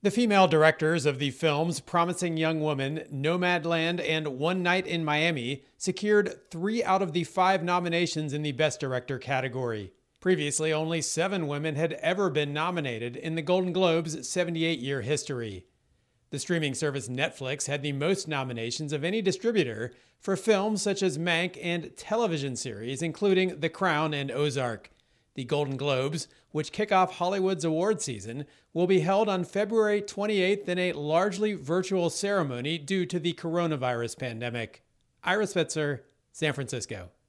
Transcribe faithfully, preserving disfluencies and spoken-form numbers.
The female directors of the films Promising Young Woman, Nomadland, and One Night in Miami secured three out of the five nominations in the Best Director category. Previously, only seven women had ever been nominated in the Golden Globes' seventy-eight-year history. The streaming service Netflix had the most nominations of any distributor for films such as Mank and television series including The Crown and Ozark. The Golden Globes, which kick off Hollywood's award season, will be held on February twenty-eighth in a largely virtual ceremony due to the coronavirus pandemic. Ira Spitzer, San Francisco.